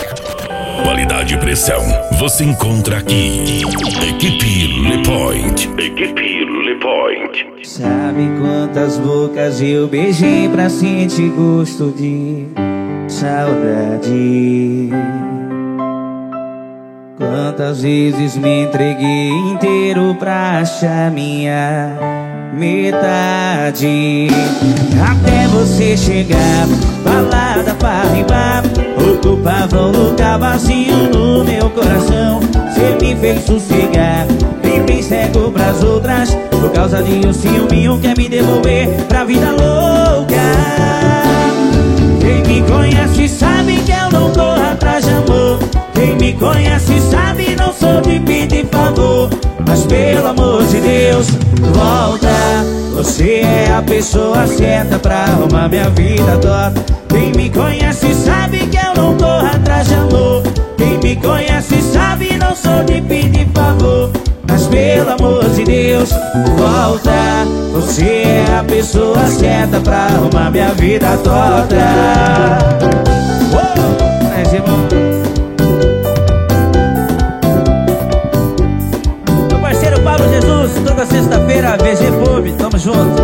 Qualidade e pressão você encontra aqui. Equipe Le Point. Equipe Le Point. Sabe quantas bocas eu beijei pra sentir gosto de saudade? Quantas vezes me entreguei inteiro pra achar minha metade? Até você chegar, balada pra rimar, ocupava um lugar vazio no meu coração. Cê me fez sossegar, bem cego pras outras, por causa de um ciúminho quer me devolver pra vida louca. Quem me conhece sabe que eu não corro atrás de amor. Quem me conhece sabe não sou de pedir favor. Mas pelo amor de Deus, volta. Você é a pessoa certa pra arrumar minha vida toda. Quem me conhece sabe que eu não corro atrás de amor. Quem me conhece sabe não sou de pedir favor. Mas pelo amor de Deus, volta. Você é a pessoa certa pra arrumar minha vida toda. Mas irmão, meu parceiro Pablo Jesus, toda sexta-feira, VG Pub, tamo junto.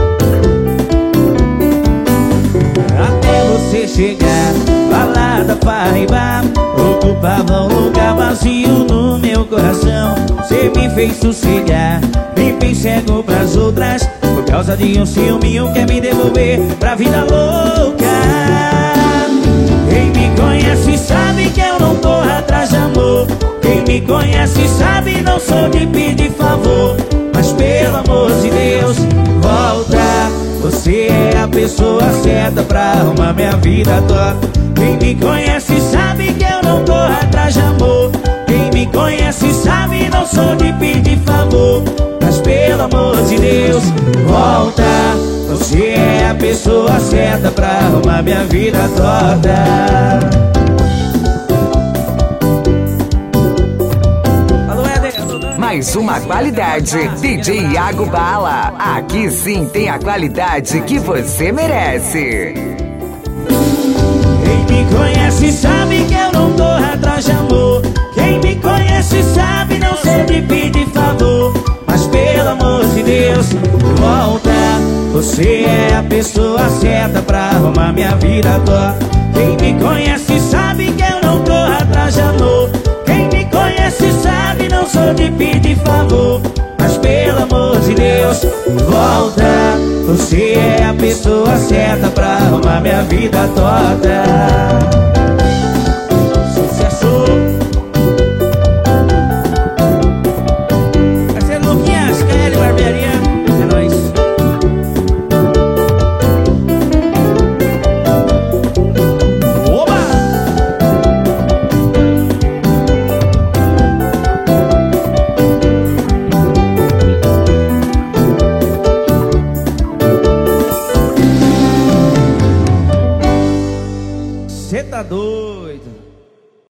Até você chegar, balada pra rimar, ocupava um lugar vazio no meu coração. Cê me fez sossegar, me fez cego pras outras, por causa de um ciúminho quer me devolver pra vida louca. Quem me conhece sabe que eu não corro atrás de amor. Quem me conhece sabe não sou de pedir favor. Mas pelo amor de Deus, volta. Você é a pessoa certa pra arrumar minha vida toda. Quem me conhece sabe que eu não corro atrás de amor. Quem me conhece sabe não sou de pedir favor. Mas pelo amor de Deus, volta. Você é a pessoa certa pra arrumar minha vida toda. Mais uma qualidade, DJ Iago Bala. Aqui sim tem a qualidade que você merece. Quem me conhece sabe que eu não corro atrás de amor. Quem me conhece sabe não sou de pedir favor. Mas pelo amor de Deus, volta. Você é a pessoa certa pra arrumar minha vida toda. Quem me conhece sabe que eu não corro atrás de amor. Quem me conhece sabe não sou de pedir favor. Mas pelo amor de Deus, volta. Você é a pessoa certa pra arrumar minha vida toda. Sucesso. Vai ser Luquinhas, KL Barbearia. É nóis. Oba! Cê tá doido.